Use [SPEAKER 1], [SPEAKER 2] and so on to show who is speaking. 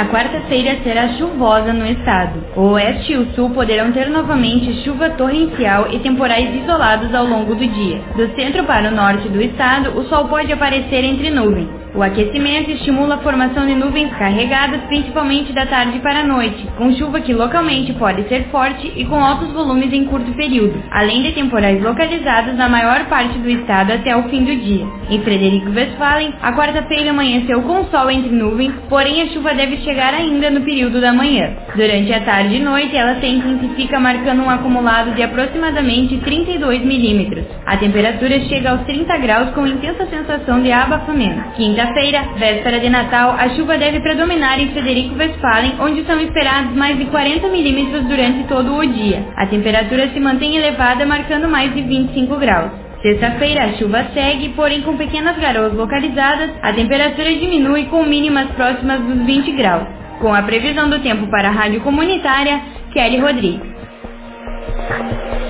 [SPEAKER 1] quarta-feira será chuvosa no estado. O oeste e o sul poderão ter novamente chuva torrencial e temporais isolados ao longo do dia. Do centro para o norte do estado, o sol pode aparecer entre nuvens. O aquecimento estimula a formação de nuvens carregadas principalmente da tarde para a noite, com chuva que localmente pode ser forte e com altos volumes em curto período, além de temporais localizados na maior parte do estado até o fim do dia. Em Frederico Westphalen, a quarta-feira amanheceu com sol entre nuvens, porém a chuva deve chegar ainda no período da manhã. Durante a tarde e noite, ela se intensifica, marcando um acumulado de aproximadamente 32 milímetros. A temperatura chega aos 30 graus com intensa sensação de abafamento. Quinta-feira, véspera de Natal, a chuva deve predominar em Frederico Westphalen, onde são esperados mais de 40 milímetros durante todo o dia. A temperatura se mantém elevada, marcando mais de 25 graus. Sexta-feira, a chuva segue, porém com pequenas garoas localizadas, a temperatura diminui com mínimas próximas dos 20 graus. Com a previsão do tempo para a Rádio Comunitária, Kelly Rodrigues.